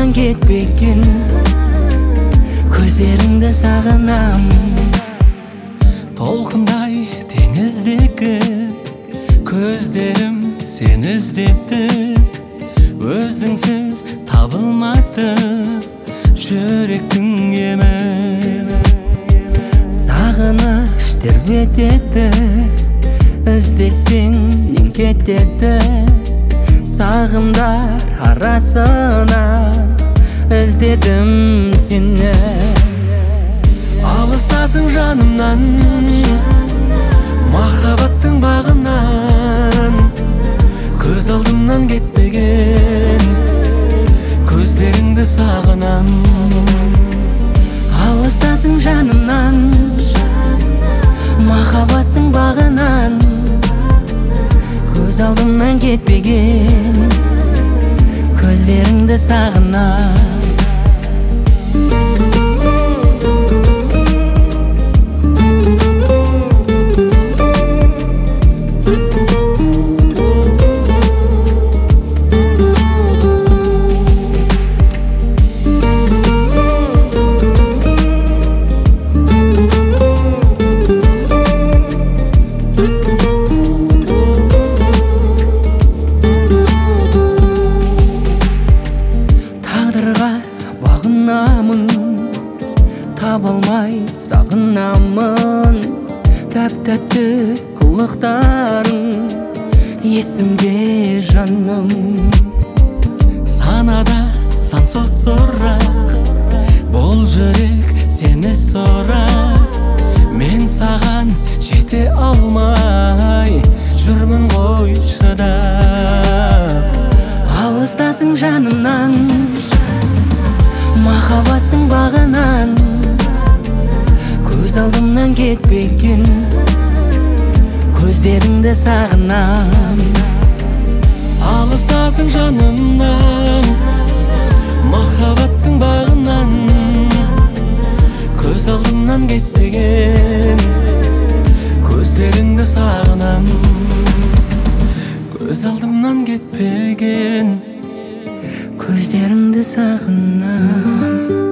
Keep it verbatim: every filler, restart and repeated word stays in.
алдымдан кетпеген көздеріңді сағынам. Толқындай теңіздегі көздерім сені іздеді, өзіңсіз табылмады жүректің емі. Сағыныш тербетеді, іздесең нең кетеді. Сағымдар арасынан іздедім сені. Алыстасың жанымнан, махаббаттың бағынан, көз алдымнан кетпеген көздеріңді сағынам. Алыстасың жанымнан, махаббаттың бағынан, көз алдымнан кетпеген көздеріңді сағынам. Бағынамын, таба алмай сағынамын. Тәп-тәтті қылықтарың есімде жаным. Санада сансыз сұрақ, бұл жүрек сені сұрап. Мен саған жете алмай жүрмін ғой шыдап. Алыстасың жанымнан, махаббаттың бағынан, көз алдымнан кетпеген көздеріңді сағынам. Алыстасың жанымнан, махаббаттың бағынан, көз алдымнан кетпеген көздеріңді сағынам. Көз алдымнан кетпеген көздеріңді сағынам.